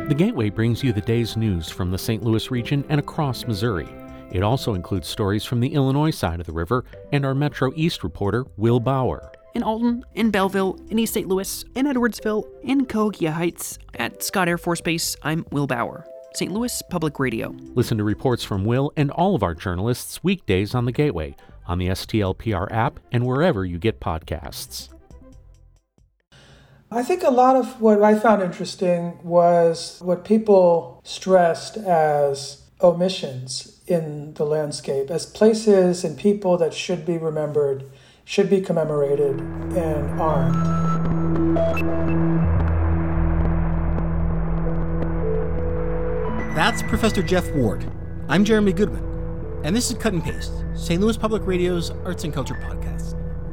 The Gateway brings you the day's news from the St. Louis region and across Missouri. It also includes stories from the Illinois side of the river and our Metro East reporter, Will Bauer. In Alton, in Belleville, in East St. Louis, in Edwardsville, in Cahokia Heights, at Scott Air Force Base, I'm Will Bauer. St. Louis Public Radio. Listen to reports from Will and all of our journalists weekdays on The Gateway, on the STLPR app, and wherever you get podcasts. I think a lot of what I found interesting was what people stressed as omissions in the landscape, as places and people that should be remembered, should be commemorated, and aren't. That's Professor Jeff Ward. I'm Jeremy Goodman, and this is Cut and Paste, St. Louis Public Radio's Arts and Culture podcast.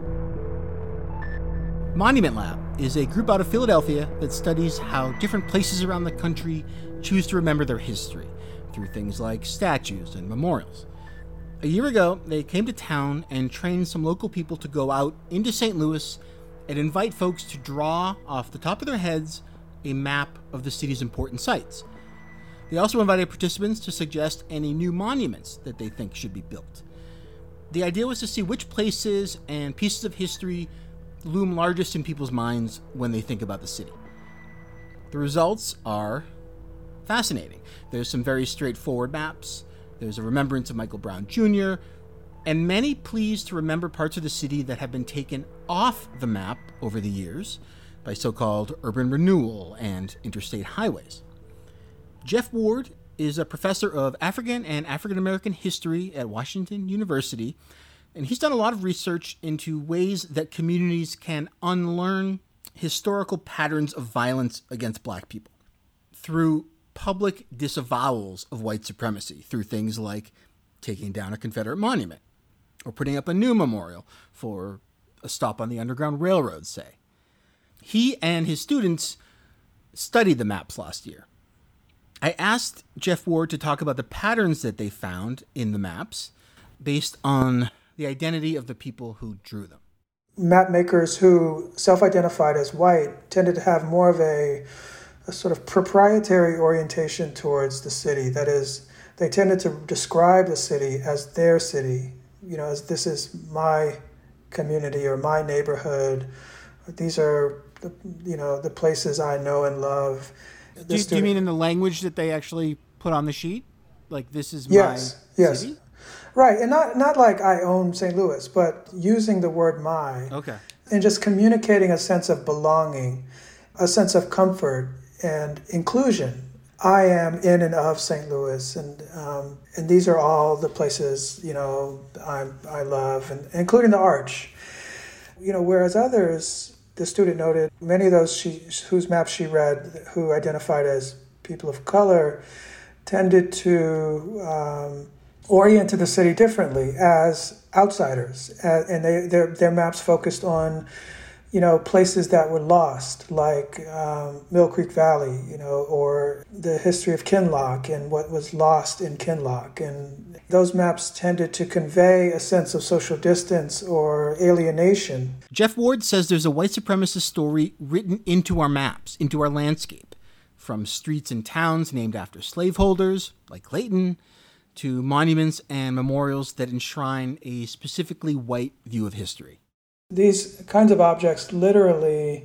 Monument Lab is a group out of Philadelphia that studies how different places around the country choose to remember their history through things like statues and memorials. A year ago, they came to town and trained some local people to go out into St. Louis and invite folks to draw off the top of their heads a map of the city's important sites. They also invited participants to suggest any new monuments that they think should be built. The idea was to see which places and pieces of history loom largest in people's minds when they think about the city. The results are fascinating. There's some very straightforward maps. There's a remembrance of Michael Brown Jr., and many pleas to remember parts of the city that have been taken off the map over the years by so-called urban renewal and interstate highways. Jeff Ward is a professor of African and African American history at Washington University, and he's done a lot of research into ways that communities can unlearn historical patterns of violence against Black people through public disavowals of white supremacy, through things like taking down a Confederate monument or putting up a new memorial for a stop on the Underground Railroad, say. He and his students studied the maps last year. I asked Jeff Ward to talk about the patterns that they found in the maps based on the identity of the people who drew them. Map makers who self-identified as white tended to have more of a sort of proprietary orientation towards the city. That is, they tended to describe the city as their city, as this is my community or my neighborhood. These are the places I know and love. Do you mean in the language that they actually put on the sheet? Like, this is my city? Right, and not like I own St. Louis, but using the word my. Okay. And just communicating a sense of belonging, a sense of comfort and inclusion. I am in and of St. Louis, and these are all the places, I love, and including the Arch. Whereas others, the student noted, many of those whose maps she read, who identified as people of color, tended to orient to the city differently as outsiders, and their maps focused on, places that were lost, like Mill Creek Valley, or the history of Kinloch and what was lost in Kinloch, and those maps tended to convey a sense of social distance or alienation. Jeff Ward says there's a white supremacist story written into our maps, into our landscape, from streets and towns named after slaveholders, like Clayton, to monuments and memorials that enshrine a specifically white view of history. These kinds of objects literally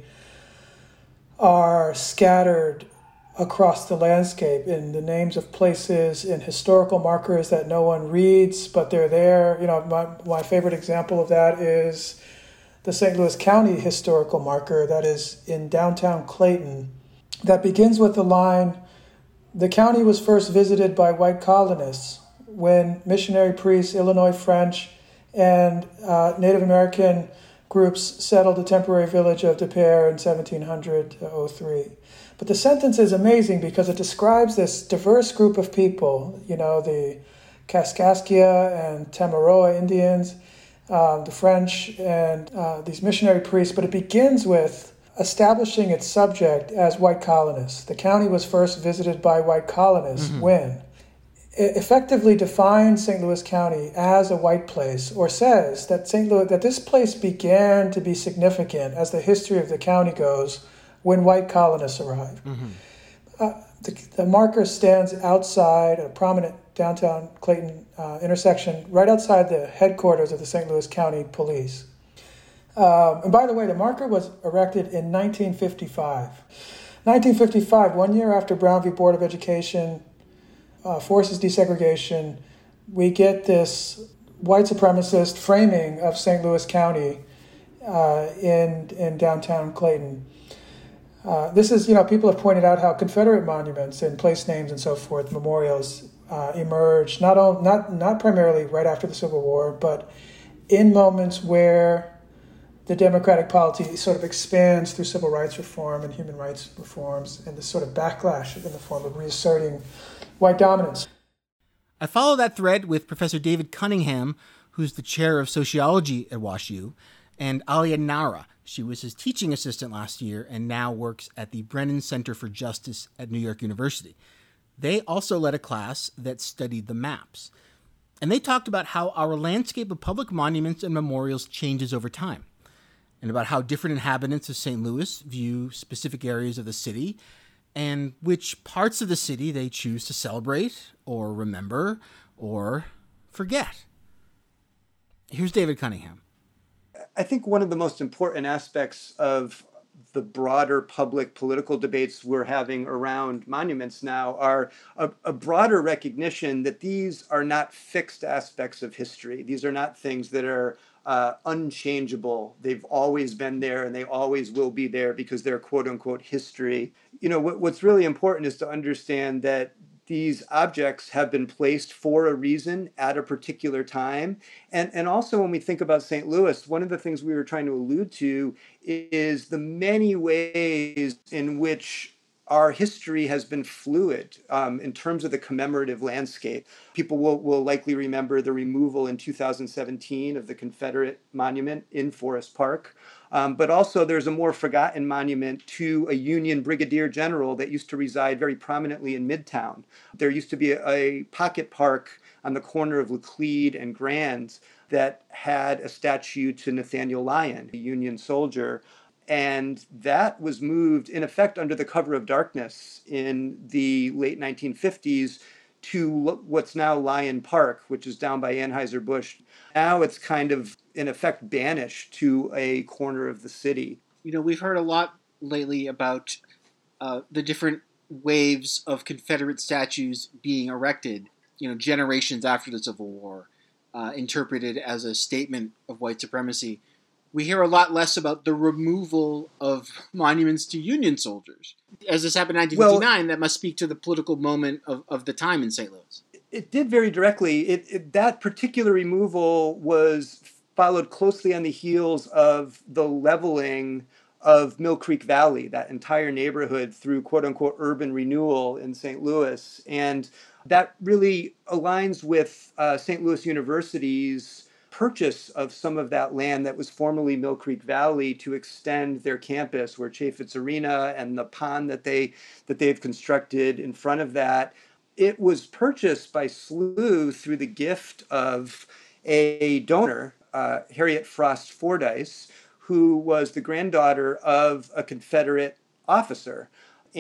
are scattered across the landscape in the names of places, in historical markers that no one reads, but they're there. My favorite example of that is the St. Louis County historical marker that is in downtown Clayton that begins with the line, "The county was first visited by white colonists when missionary priests, Illinois French, and Native American groups settled the temporary village of De Pere in 1703. But the sentence is amazing because it describes this diverse group of people, the Kaskaskia and Tamaroa Indians, the French, and these missionary priests, but it begins with establishing its subject as white colonists. The county was first visited by white colonists when? It effectively defines St. Louis County as a white place, or says that that this place began to be significant as the history of the county goes when white colonists arrived. The marker stands outside a prominent downtown Clayton intersection, right outside the headquarters of the St. Louis County Police. And by the way, the marker was erected in 1955. 1955, 1 year after Brown v. Board of Education forces desegregation, we get this white supremacist framing of St. Louis County in downtown Clayton. This is, people have pointed out how Confederate monuments and place names and so forth, memorials, emerged not primarily right after the Civil War, but in moments where the democratic polity sort of expands through civil rights reform and human rights reforms, and this sort of backlash in the form of reasserting white dominance. I follow that thread with Professor David Cunningham, who's the chair of sociology at WashU, and Alia Nara. She was his teaching assistant last year and now works at the Brennan Center for Justice at New York University. They also led a class that studied the maps. And they talked about how our landscape of public monuments and memorials changes over time, and about how different inhabitants of St. Louis view specific areas of the city, and which parts of the city they choose to celebrate, or remember, or forget. Here's David Cunningham. I think one of the most important aspects of the broader public political debates we're having around monuments now are a broader recognition that these are not fixed aspects of history. These are not things that are unchangeable. They've always been there and they always will be there because they're quote unquote history. What's really important is to understand that these objects have been placed for a reason at a particular time. And also when we think about St. Louis, one of the things we were trying to allude to is the many ways in which our history has been fluid in terms of the commemorative landscape. People will likely remember the removal in 2017 of the Confederate monument in Forest Park. But also there's a more forgotten monument to a Union brigadier general that used to reside very prominently in Midtown. There used to be a pocket park on the corner of Laclede and Grand that had a statue to Nathaniel Lyon, a Union soldier. And that was moved, in effect, under the cover of darkness in the late 1950s to what's now Lyon Park, which is down by Anheuser-Busch. Now it's kind of, in effect, banished to a corner of the city. We've heard a lot lately about the different waves of Confederate statues being erected, generations after the Civil War, interpreted as a statement of white supremacy. We hear a lot less about the removal of monuments to Union soldiers. As this happened in 1959, that must speak to the political moment of the time in St. Louis. It did very directly. That particular removal was followed closely on the heels of the leveling of Mill Creek Valley, that entire neighborhood, through quote-unquote urban renewal in St. Louis. And that really aligns with St. Louis University's purchase of some of that land that was formerly Mill Creek Valley to extend their campus, where Chaffetz Arena and the pond that they've constructed in front of that. It was purchased by SLU through the gift of a donor, Harriet Frost Fordyce, who was the granddaughter of a Confederate officer.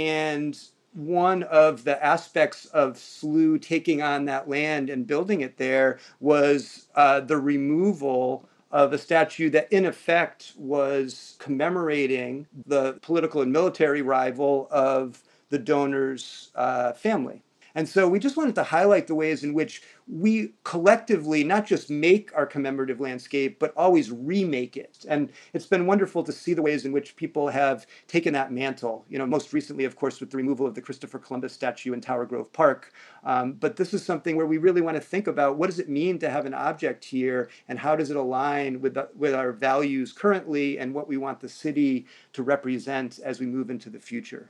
And one of the aspects of SLU taking on that land and building it there was the removal of a statue that in effect was commemorating the political and military rival of the donor's family. And so we just wanted to highlight the ways in which we collectively not just make our commemorative landscape, but always remake it. And it's been wonderful to see the ways in which people have taken that mantle, most recently, of course, with the removal of the Christopher Columbus statue in Tower Grove Park. But this is something where we really want to think about what does it mean to have an object here, and how does it align with our values currently and what we want the city to represent as we move into the future.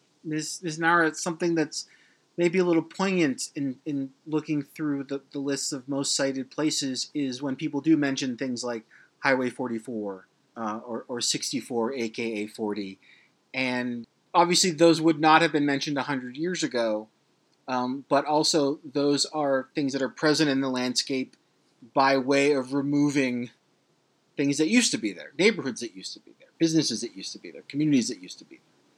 Ms. Nara, it's something that's maybe a little poignant in looking through the lists of most cited places is when people do mention things like Highway 44 or 64, aka 40. And obviously those would not have been mentioned 100 years ago, but also those are things that are present in the landscape by way of removing things that used to be there, neighborhoods that used to be there, businesses that used to be there, communities that used to be there.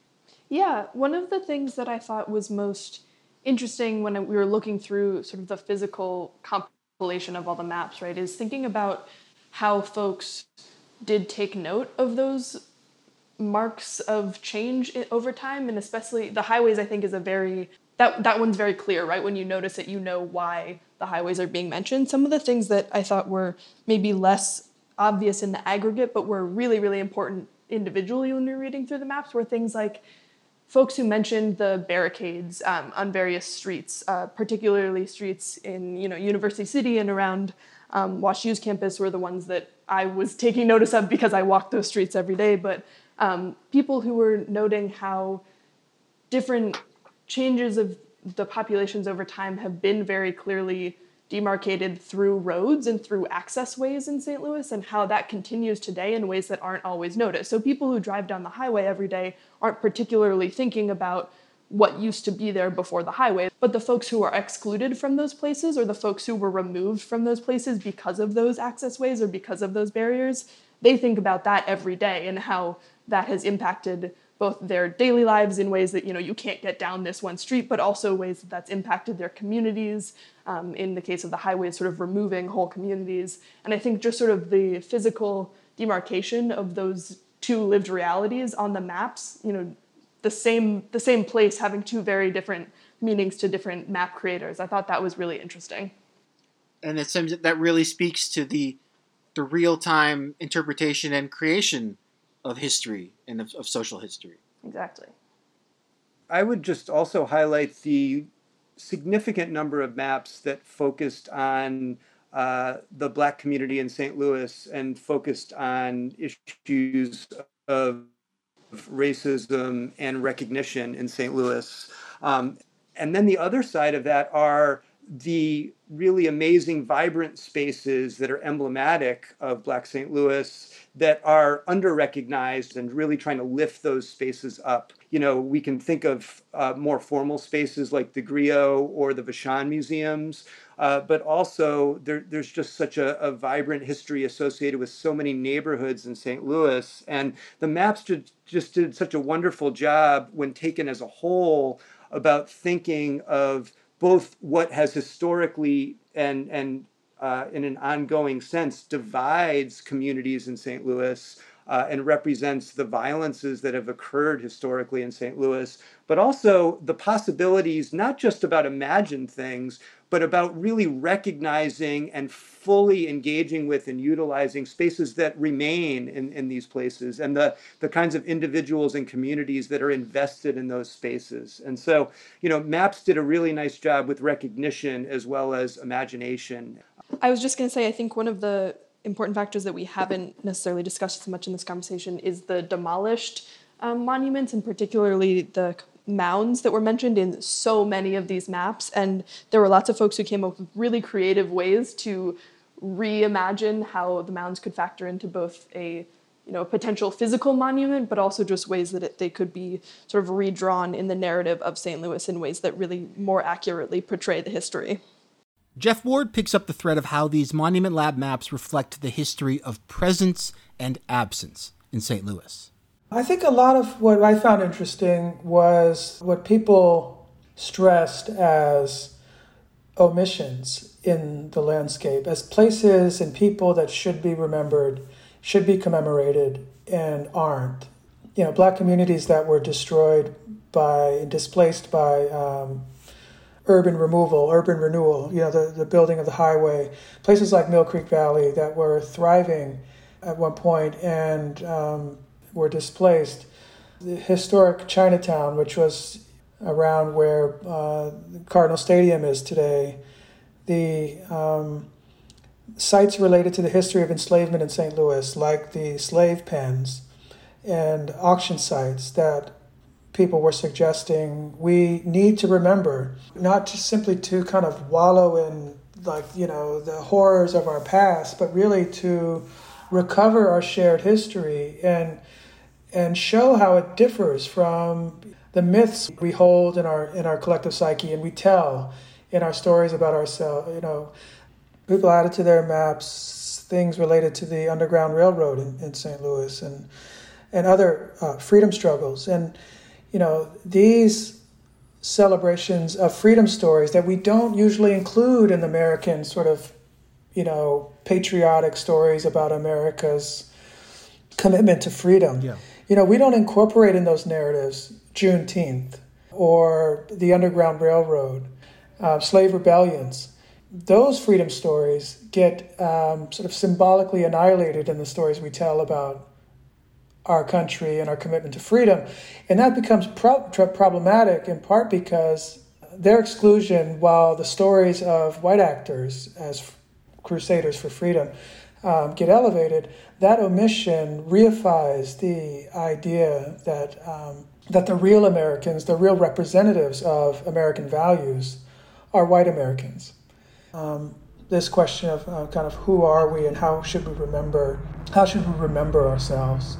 Yeah, one of the things that I thought was most interesting when we were looking through sort of the physical compilation of all the maps, right, is thinking about how folks did take note of those marks of change over time, and especially the highways, I think, is a very that one's very clear, right? When you notice it, you know why the highways are being mentioned. Some of the things that I thought were maybe less obvious in the aggregate, but were really, really important individually when you're reading through the maps, were things like folks who mentioned the barricades on various streets, particularly streets in University City and around WashU's campus were the ones that I was taking notice of because I walked those streets every day. But people who were noting how different changes of the populations over time have been very clearly demarcated through roads and through access ways in St. Louis, and how that continues today in ways that aren't always noticed. So people who drive down the highway every day aren't particularly thinking about what used to be there before the highway, but the folks who are excluded from those places, or the folks who were removed from those places because of those access ways or because of those barriers, they think about that every day and how that has impacted both their daily lives in ways that, you can't get down this one street, but also ways that that's impacted their communities. In the case of the highways, sort of removing whole communities. And I think just sort of the physical demarcation of those two lived realities on the maps, the same place having two very different meanings to different map creators. I thought that was really interesting. And it seems that really speaks to the real-time interpretation and creation of history and of social history. Exactly. I would just also highlight the significant number of maps that focused on the Black community in St. Louis and focused on issues of racism and recognition in St. Louis. And then the other side of that are the really amazing, vibrant spaces that are emblematic of Black St. Louis that are under-recognized, and really trying to lift those spaces up. We can think of more formal spaces like the Griot or the Vachon museums, but also there's just such a vibrant history associated with so many neighborhoods in St. Louis. And the maps just did such a wonderful job when taken as a whole about thinking of both what has historically and in an ongoing sense divides communities in St. Louis and represents the violences that have occurred historically in St. Louis, but also the possibilities, not just about imagined things, but about really recognizing and fully engaging with and utilizing spaces that remain in these places, and the kinds of individuals and communities that are invested in those spaces. And so, maps did a really nice job with recognition as well as imagination. I was just going to say, I think one of the important factors that we haven't necessarily discussed so much in this conversation is the demolished monuments, and particularly the mounds that were mentioned in so many of these maps. And there were lots of folks who came up with really creative ways to reimagine how the mounds could factor into both a potential physical monument, but also just ways that they could be sort of redrawn in the narrative of St. Louis in ways that really more accurately portray the history. Jeff Ward picks up the thread of how these Monument Lab maps reflect the history of presence and absence in St. Louis. I think a lot of what I found interesting was what people stressed as omissions in the landscape, as places and people that should be remembered, should be commemorated, and aren't. Black communities that were destroyed displaced by urban removal, urban renewal, the building of the highway, places like Mill Creek Valley that were thriving at one point and were displaced. The historic Chinatown, which was around where Cardinal Stadium is today, the sites related to the history of enslavement in St. Louis, like the slave pens and auction sites that people were suggesting we need to remember, not just simply to kind of wallow in the horrors of our past, but really to recover our shared history and show how it differs from the myths we hold in our collective psyche and we tell in our stories about ourselves. People added to their maps things related to the Underground Railroad in St. Louis and other freedom struggles. And these celebrations of freedom stories that we don't usually include in American sort of, patriotic stories about America's commitment to freedom. Yeah. We don't incorporate in those narratives Juneteenth or the Underground Railroad, slave rebellions. Those freedom stories get sort of symbolically annihilated in the stories we tell about our country and our commitment to freedom. And that becomes problematic in part because their exclusion, while the stories of white actors as crusaders for freedom get elevated, that omission reifies the idea that the real Americans, the real representatives of American values, are white Americans. This question of kind of who are we and how should we remember ourselves.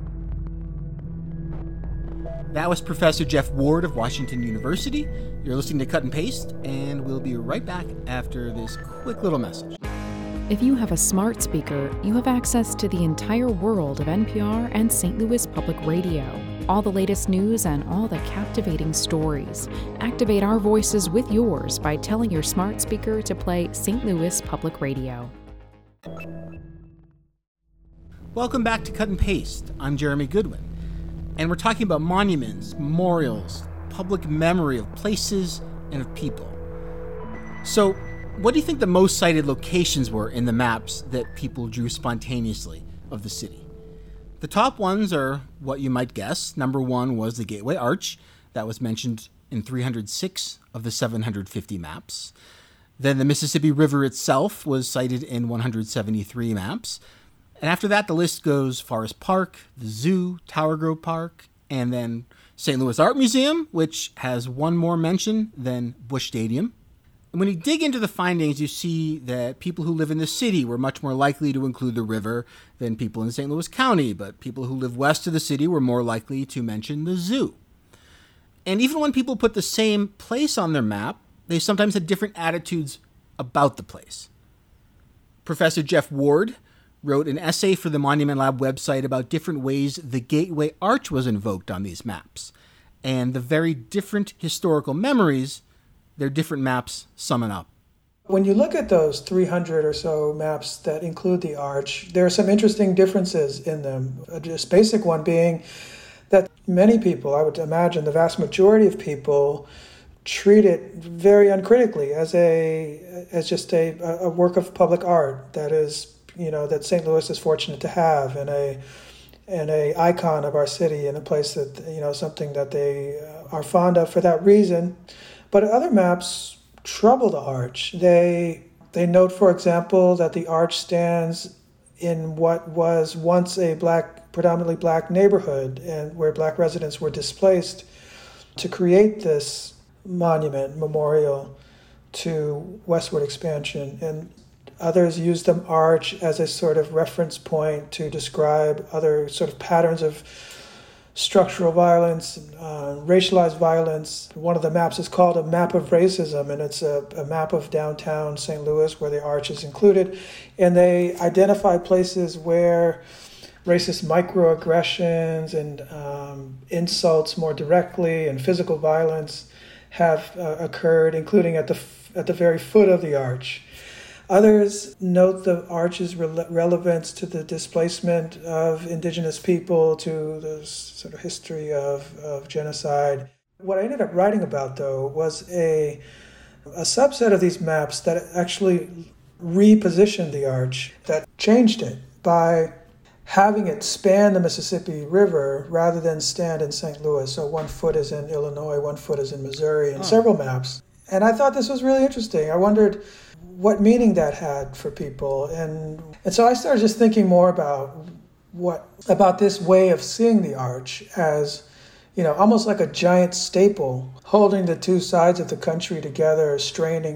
That was Professor Jeff Ward of Washington University. You're listening to Cut and Paste, and we'll be right back after this quick little message. If you have a smart speaker, you have access to the entire world of NPR and St. Louis Public Radio. All the latest news and all the captivating stories. Activate our voices with yours by telling your smart speaker to play St. Louis Public Radio. Welcome back to Cut and Paste. I'm Jeremy Goodwin, and we're talking about monuments, memorials, public memory of places and of people. So, what do you think the most cited locations were in the maps that people drew spontaneously of the city? The top ones are what you might guess. Number one was the Gateway Arch. That was mentioned in 306 of the 750 maps. Then the Mississippi River itself was cited in 173 maps. And after that, the list goes Forest Park, the Zoo, Tower Grove Park, and then St. Louis Art Museum, which has one more mention than Busch Stadium. And when you dig into the findings, you see that people who live in the city were much more likely to include the river than people in St. Louis County, but people who live west of the city were more likely to mention the zoo. And even when people put the same place on their map, they sometimes had different attitudes about the place. Professor Jeff Ward wrote an essay for the Monument Lab website about different ways the Gateway Arch was invoked on these maps, and the very different historical memories their different maps summon up. When you look at those 300 or so maps that include the arch, there are some interesting differences in them. A just basic one being that many people, I would imagine the vast majority of people, treat it very uncritically as just a work of public art that is, that St. Louis is fortunate to have, and a icon of our city, and a place that, something that they are fond of for that reason. But other maps trouble the arch. They note, for example, that the arch stands in what was once a predominantly black neighborhood, and where black residents were displaced to create this memorial to westward expansion. And others use the arch as a sort of reference point to describe other sort of patterns of structural violence, racialized violence. One of the maps is called a map of racism, and it's a map of downtown St. Louis where the arch is included. And they identify places where racist microaggressions and insults more directly and physical violence have occurred, including at the very foot of the arch. Others note the arch's relevance to the displacement of indigenous people, to the sort of history of genocide. What I ended up writing about, though, was a subset of these maps that actually repositioned the arch, that changed it by having it span the Mississippi River rather than stand in St. Louis. So one foot is in Illinois, one foot is in Missouri, in several maps. And I thought this was really interesting. I wondered what meaning that had for people. And so I started just thinking more about this way of seeing the arch as, almost like a giant staple holding the two sides of the country together, straining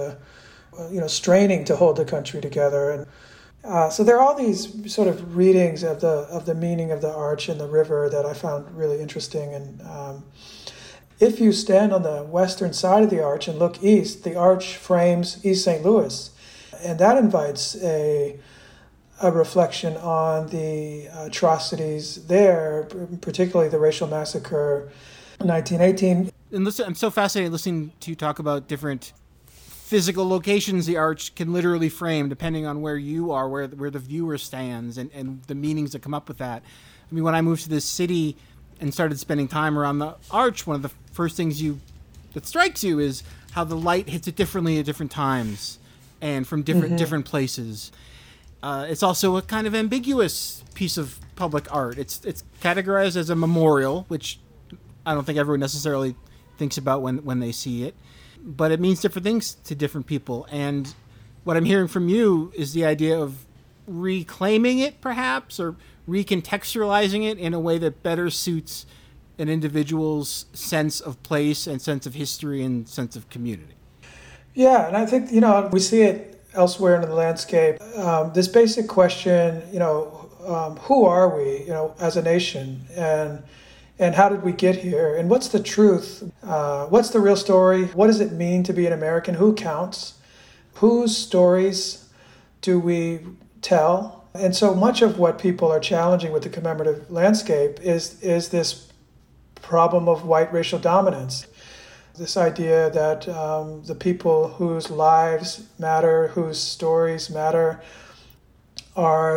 to hold the country together. And so there are all these sort of readings of the meaning of the arch and the river that I found really interesting. And if you stand on the western side of the arch and look east, the arch frames East St. Louis, and that invites a reflection on the atrocities there, particularly the racial massacre 1918. And listen, I'm so fascinated listening to you talk about different physical locations the arch can literally frame, depending on where you are, where the viewer stands, and the meanings that come up with that. I mean, when I moved to this city and started spending time around the arch, one of the first things that strikes you is how the light hits it differently at different times and from different places. It's also a kind of ambiguous piece of public art. It's categorized as a memorial, which I don't think everyone necessarily thinks about when they see it, but it means different things to different people. And what I'm hearing from you is the idea of reclaiming it, perhaps, or recontextualizing it in a way that better suits an individual's sense of place and sense of history and sense of community. Yeah, and I think, we see it elsewhere in the landscape. This basic question, who are we, as a nation, and how did we get here, and what's the truth? What's the real story? What does it mean to be an American? Who counts? Whose stories do we tell? And so much of what people are challenging with the commemorative landscape is this problem of white racial dominance. This idea that the people whose lives matter, whose stories matter, are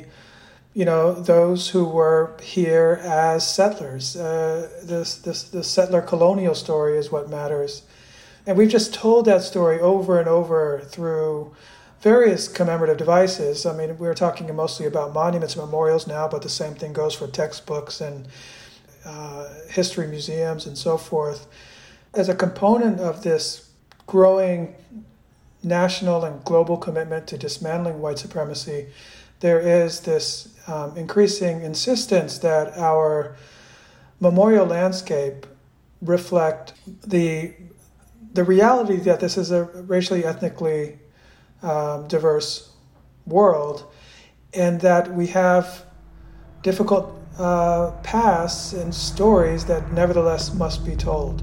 those who were here as settlers. The settler colonial story is what matters. And we've just told that story over and over through various commemorative devices. I mean, we're talking mostly about monuments and memorials now, but the same thing goes for textbooks and history museums and so forth. As a component of this growing national and global commitment to dismantling white supremacy, there is this increasing insistence that our memorial landscape reflect the reality that this is a racially, ethnically diverse world, and that we have difficult pasts and stories that nevertheless must be told.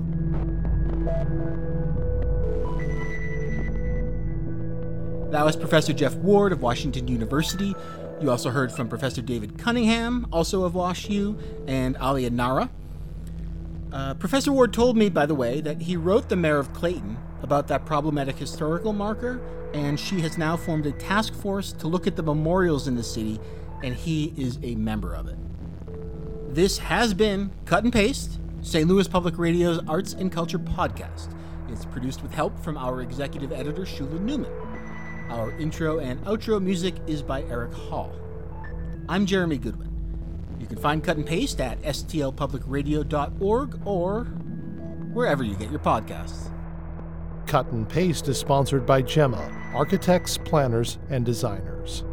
That was Professor Jeff Ward of Washington University. You also heard from Professor David Cunningham, also of WashU, and Alia Nara. Professor Ward told me, by the way, that he wrote the mayor of Clayton about that problematic historical marker, and she has now formed a task force to look at the memorials in the city, and he is a member of it. This has been Cut and Paste, St. Louis Public Radio's Arts and Culture podcast. It's produced with help from our executive editor, Shula Newman. Our intro and outro music is by Eric Hall. I'm Jeremy Goodwin. You can find Cut and Paste at stlpublicradio.org or wherever you get your podcasts. Cut and Paste is sponsored by Gemma, architects, planners, and designers.